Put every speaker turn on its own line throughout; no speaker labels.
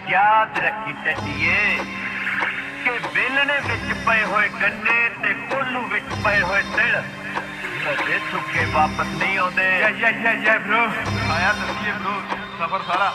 याद रखी टटिए कि बेलने विच पए होए गन्ने ते कोलू विच पए होए तिल कदे सुके वापस नहीं आउंदे। या ब्रो आया दसिए ब्रो सफर सारा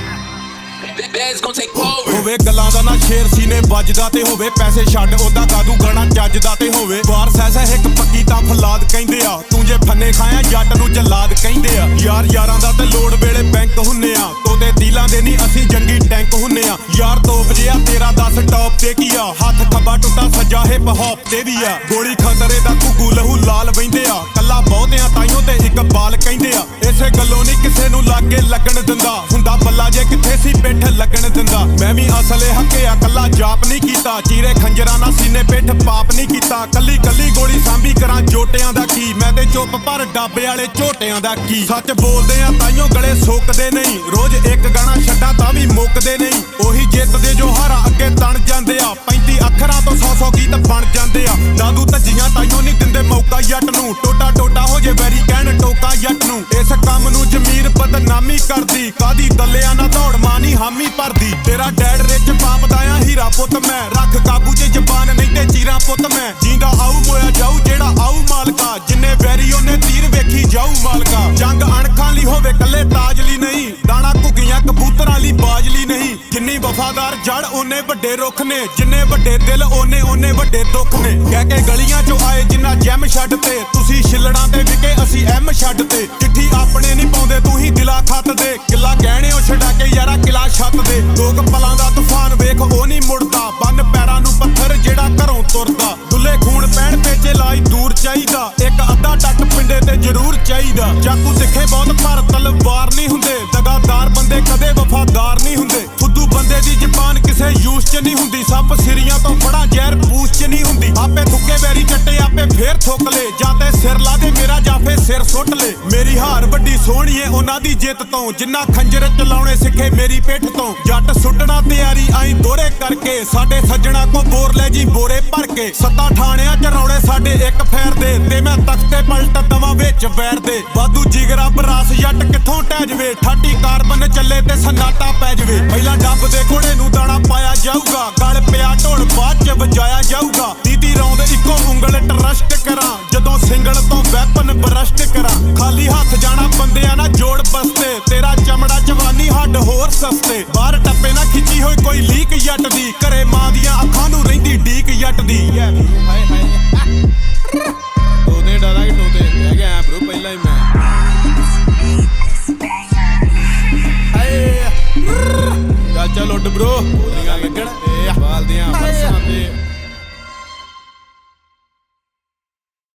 ਹੋਵੇ ਗੱਲਾਂ ਦਾ ਨਾ ਸ਼ੇਰ ਸੀਨੇ ਵੱਜਦਾ ਤੇ ਹੋਵੇ ਪੈਸੇ ਛੱਡ ਉਹਦਾ ਕਾਦੂ ਗਾਣਾ ਜੱਜਦਾ ਤੇ ਹੋਵੇ ਵਾਰ ਸਹਿ ਇੱਕ ਪੱਕੀ ਤਾਂ ਫਲਾਦ ਕਹਿੰਦੇ ਆ ਤੂੰ ਜੇ ਫੰਨੇ ਖਾਇਆ ਜੱਟ ਨੂੰ ਜਲਾਦ ਕਹਿੰਦੇ ਆ ਯਾਰ ਯਾਰਾਂ ਦਾ ਤੇ ਲੋੜ ਵੇਲੇ ਬੈਂਕ ਹੁੰਨੇ ਆ ਤੋਦੇ ਦਿਲਾਂ ਦੇ ਨਹੀਂ ਅਸੀਂ ਜੰਗੀ ਟੈਂਕ ਹੁੰਨੇ ਆ ਯਾਰ ਤੋਪ ਜਿਆ ਤੇਰਾ 10 ਟੌਪ ਤੇ ਕੀ ਆ ਹੱਥ ਖੱਬਾ ਟੁੱਟਾ ਸੱਜਾ ਹਿਪ ਹੌਪ ਤੇ ਵੀ ਆ ਗੋਲੀ ਖਤਰੇ ਦਾ ਘੁੱਗੂ ਲਹੂ ਲਾਲ ਵਹਿੰਦੇ ਆ ਕੱਲਾ ਬਹੁਤਿਆਂ ਤਾਈਓ ਤੇ ਇੱਕ ਬਾਲ ਕਹਿੰਦੇ ਆ ਇਸੇ ਗੱਲੋਂ ਨਹੀਂ ਕਿਸੇ ਨੂੰ ਲਾਗੇ ਲੱਗਣ ਦਿੰਦਾ ਹੁੰਦਾ ਬੱਲਾ ਜੇ ਕਿੱਥੇ ਸੀ ਪਿੱਠ ਲੱਗਣ ਦਿੰਦਾ ਮੈਂ ਵੀ ਅਸਲੇ ਹੱਕਿਆ ਕੱਲਾ ਜਾਪ ਨਹੀਂ ਕੀਤਾ ਚੀਰੇ ਖੰਜਰਾਂ ਨਾਲ ਸੀਨੇ ਪਿੱਠ ਪਾਪ ਨਹੀਂ ਕੀਤਾ ਕੱਲੀ ਕੱਲੀ ਗੋਲੀ ਸਾਂਭੀ ਕਰਾਂ ਜੋਟਿਆਂ ਦਾ ਕੀ ਮੈਂ ਤੇ ਚੁੱਪ ਪਰ ਡਾਬੇ ਵਾਲੇ ਝੋਟਿਆਂ ਦਾ ਕੀ ਸੱਚ ਬੋਲਦੇ ਆ ਤਾਈਓ ਗਲੇ ਸੁੱਕਦੇ ਨਹੀਂ ਰੋਜ਼ ਇੱਕ ਗਾਣਾ ਛੱਡਾਂ ਤਾਂ ਵੀ ਮੁੱਕਦੇ ਨਹੀਂ ਉਹੀ ਜਿੱਤਦੇ ਜੋ ਹਾਰਾ ਅੱਗੇ ਤਣ ਜਾਂਦੇ ਆ 35 ਅੱਖਰਾਂ ਤੋਂ 100 ਗੀਤ ਬਣ ਜਾਂਦੇ ਆ ਦਾਦੂ ਧੱਜੀਆਂ ਤਾਈਓ ਨਹੀਂ ਦਿੰਦੇ ਮੌਕਾ ਜੱਟ ਨੂੰ ਟੋਟਾ ਟੋਟਾ ਹੋ ਜੇ ਵੈਰੀ ਕਹਿਣ ਟੋਕਾ ਜੱਟ ਨੂੰ ਇਸ ਕੰਮ ਨੂੰ ਜ਼ਮੀਰ ਬਦਨਾਮੀ ਕਰਦੀ ਕਾਦੀ ਦੱਲਿਆਂ ਨਾ ਦੌੜ ਮਾਨੀ ਹਾਮੀ ਭਰਦੀ ਤੇਰਾ ਡੈਡ ਰਿਚ ਬਾਪ ਦਾ ਆ ਹੀਰਾ ਪੁੱਤ ਮੈਂ ਰੱਖ ਕਾਬੂ 'ਚ ਜ਼ਬਾਨ ਨਹੀਂ ਤੇ ਚੀਰਾ ਪੁੱਤ ਮੈਂ ਜੀਂਦਾ ਆਊ ਮੋਇਆ ਜਾਊ ਜਿਹੜਾ ਆਊ ਮਾਲਕਾ ਜਿੰਨੇ ਵੈਰੀ ਉਹਨੇ ਤੀਰ ਵੇਖੀ ਜਾਊ ਮਾਲਕਾ ਜੰਗ ਅਣਖਾਂ ਲਈ ਹੋਵੇ ਕੱਲੇ ਤਾਜ ਲਈ ਨਹੀਂ ਦਾਣਾ ਘੁੱਗੀਆਂ ਕਬੂਤਰਾਂ ਲਈ ਬਾਜ ਲਈ ਨਹੀਂ ਜਿੰਨੀ ਵਫਾਦਾਰ ਜੜ ਓਨੇ ਵੱਡੇ ਰੁੱਖ ਨੇ ਜਿੰਨੇ ਵੱਡੇ ਦਿਲ ਓਨੇ ਵੱਡੇ ਦੁੱਖ ਨੇ ਕਹਿ ਕੇ ਗਲੀਆਂ 'ਚੋਂ ਆਏ ਜਿੰਨਾ ਜੈਮ ਛੱਡ ਤੇ ਤੁਸੀਂ ਛਿੱਲੜਾਂ ਤੇ ਵਿਕੇ ਅਸੀਂ ਐਮ ਛੱਡ ਤੇ ਚਿੱਠੀ ਆਪਣੇ ਨਹੀਂ ਪਾਉਂਦੇ ਤੂੰ ਹੀ ਦਿਲਾ ਖੱਤ ਦੇ ਕਿਲਾ ਗਹਿਣਿਓ ਛਡਾ ਕੇ ਯਾਰਾ ਕਿਲਾ ਛੱਤ ਦੇ ਲੋਕ ਪਲਾਂ ਦਾ ਤੂਫਾਨ ਵੇਖ ਉਹ ਨਹੀਂ ਮੁੜਦਾ ਬੰਨ ਪੈਰਾਂ ਨੂੰ ਪੱਥਰ ਜਿਹੜਾ ਘਰੋਂ ਤੁਰਦਾ ਦੁੱਲੇ ਖੂਨ ਪੈਣ ਪੇਚੇ ਲਾਈ ਦੂਰ ਚਾਹੀਦਾ ਇੱਕ ਅੱਧਾ ਟੱਕ ਪਿੰਡੇ ਤੇ ਜ਼ਰੂਰ ਚਾਹੀਦਾ ਚਾਕੂ ਤਿੱਖੇ ਬਹੁਤ ਪਰ ਤਲਵਾਰ ਨਹੀਂ ਹੁੰਦੇ ਦਗਾਦਾਰ ਬੰਦੇ ਕਦੇ ਵਫਾਦਾਰ ਨਹੀਂ ਹੁੰਦੇ ਫੁੱਦੂ ਬੰਦੇ ਦੀ ਜ਼ਬਾਨ ਕਿਸੇ ਯੂਸ 'ਚ ਨਹੀਂ ਹੁੰਦੀ ਸੱਪ ਸਿਰੀਆਂ ਤੋਂ ਫੜਾ ਜ਼ਹਿਰ ਪੂਛ 'ਚ ਨਹੀਂ ਹੁੰਦੀ ਆਪੇ ਥੁੱਕੇ ਵੈਰੀ ਚੱਟੇ ਆਪੇ ਫੇਰ ਥੁੱਕ ਲੇ ਜਾਂ ਤੇ ਸਿਰ ਲਾ ਦੇ ਮੇਰਾ ਜਾਂ ਫੇਰ ਸਿਰ ਸੁੱਟ ਲੇ ਮੇਰੀ ਹਾਰ ਵੱਡੀ ਸੋਹਣੀਏ ਉਹਨਾਂ ਦੀ ਜਿੱਤ ਤੋਂ ਜਿੰਨਾ ਖੰਜਰ ਚਲਾਉਣੇ ਸਿੱਖੇ ਮੇਰੀ ਪਿੱਠ ਤੋਂ ਜੱਟ ਸੁੱਟਣਾ ਤਿਆਰੀ ਆਈ ਦੋਰੇ ਕਰਕੇ ਸਾਡੇ ਸੱਜਣਾ ਕੋ ਬੋਰ ਲੈ ਜੀ ਬੋਰੇ ਭਰ ਕੇ ਸੱਤਾ ਠਾਣਿਆਂ 'ਚ ਰੌਲੇ ਸਾਡੇ ਇੱਕ ਫੇਰ ਦੇ ਤੇ ਮੈਂ ਤਖਤੇ ਪਲਟ ਦਵਾਂ ਵਿੱਚ ਵੈਰ ਦੇ ਵਾਧੂ ਜਿਗਰਾ ਬਰਾਸ ਜੱਟ ਕਿੱਥੋਂ ਟਹਿ ਜਵੇ ਠਾਟੀ ਕਾਰਬਨ ਚੱਲੇ ਤੇ ਸਨਾਟਾ ਪੈ ਜਵੇ ਪਹਿਲਾਂ ਡੱਬ ਦੇ ਘੋੜੇ ਨੂੰ ਦਾਣਾ ਪਾਇਆ ਜਾਊਗਾ ਗਲ ਪਿਆ ਢੋਲ ਬਾਅਦ 'ਚ ਵਜਾਇਆ ਜਾਊਗਾ ਦੀਦੀ ਰੌਂਦ ਇੱਕੋ ਉਂਗਲ ਟਰਸਟ ਕਰਾਂ ਜਦੋਂ ਸਿੰਗਲ ਤੋਂ ਵੈਪਨ ਬਰਸਟ ਕਰਾਂ ਖਾਲੀ ਹੱਥ ਜਾਣਾ ਬੰਦਿਆਂ ਨਾਲ ਜੋੜ ਬਸਤੇ ਤੇਰਾ ਚਮੜਾ ਜਵਾਨੀ ਹੱਡ ਹੋਰ ਸਸਤੇ ਬਾਹਰ ਟੱਪੇ ਨਾ ਖਿੱਚੀ ਹੋਈ ਕੋਈ ਲੀਕ ਜੱਟ ਦੀ ਘਰੇ ਮਾਂ ਦੀਆਂ ਅੱਖਾਂ ਨੂੰ ਰਹਿੰਦੀ ਡੀਕ ਜੱਟ ਦੀ ਹਾਏ ਹਾਏ ਤੋਦੇ ਡਰਾ ਕੇ ਤੋਦੇ ਕਹਿ ਗਿਆ ਬ్రో ਪਹਿਲਾਂ ਹੀ ਮੈਂ ਹਾਏ ਚਾਚਾ ਲੁੱਟ ਬ్రో